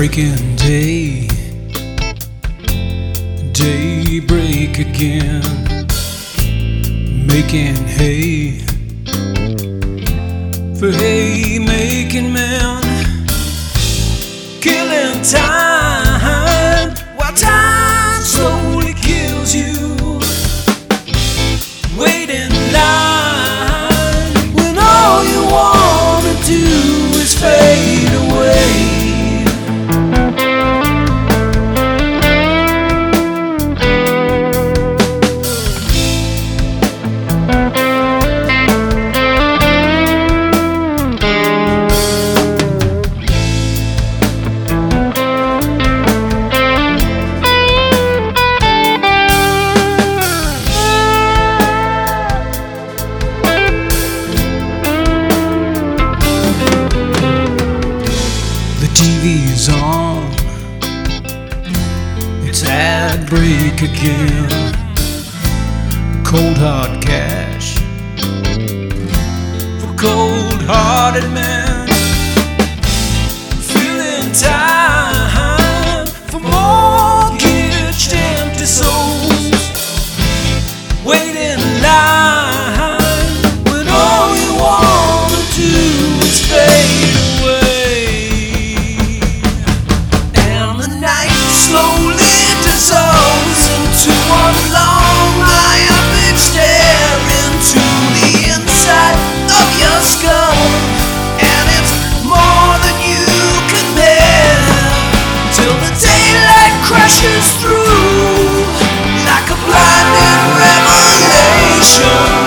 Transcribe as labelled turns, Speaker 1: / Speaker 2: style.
Speaker 1: breaking day, daybreak again, making hay for haymaking men, killing time while time slowly kills you. Wait in line when all you wanna do is fade away. TV's on, it's ad break again. Cold hard cash for cold-hearted men, filling time for mortgaged empty souls. Wait in line when all you wanna do is fade away. Slowly dissolves into one long myopic stare into the inside of your skull, and it's more than you can bear till the daylight crashes through like a blinding revelation.